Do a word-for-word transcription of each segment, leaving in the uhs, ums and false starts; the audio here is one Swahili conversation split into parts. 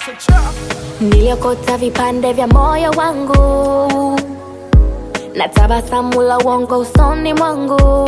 Niliokota vipande vya moyo wangu na tabasamu la uongo usoni mwangu,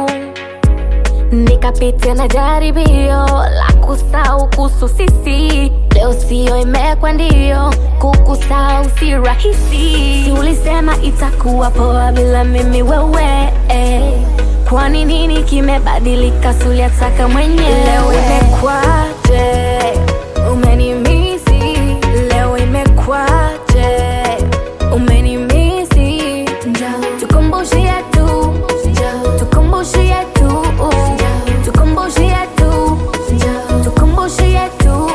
nikapitia na jaribio la kusahau kuhusu sisi. Leo sio imekwa ndio, kukusahau si rahisi. Si ulisema itakuwa poa bila mimi wewe, eh. Kwani nini kimebadilika? Suliataka mwenyewe. Leo imekwaje? Umenimisi. Leo imekwaje? Umenimisi. Tukumbushe yetu, tukumbushe yetu, tukumbushe yetu, tukumbushe yetu.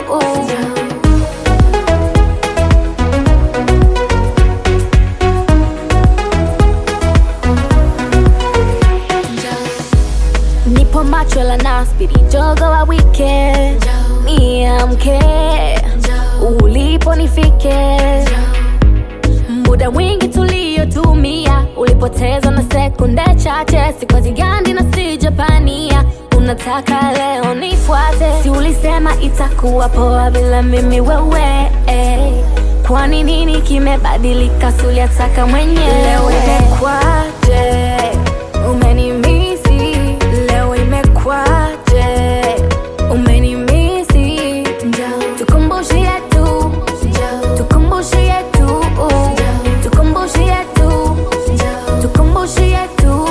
Nipo macho la naspiri jogo wa weekend, niamke ulipo nifike. Muda mwingi tuliotumia ulipoteza na sekunde chache, sikwazi gandi na si Japania. Unataka leo nifuate? Si ulisema itakuwa poa bila mimi wewe, eh. Kwani nini kimebadilika? Suliataka mwenyewe. Leo imekwaje? Umenimisi. Leo imekwaje? Umenimisi. Tukumbushe yetu, tukumbushe yetu, tukumbushe yetu, tukumbushe yetu.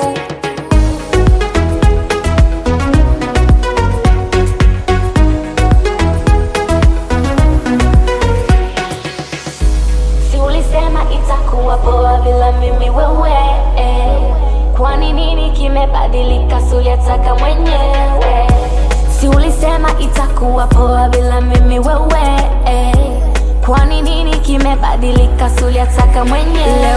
Si ulisema itakuwa poa bila mimi wewe, eh. Kwani nini kimebadilika? Suliataka mwenyewe. Si ulisema itakuwa poa bila mimi wewe, eh. Kwani nini kimebadilika? Suliataka mwenyewe.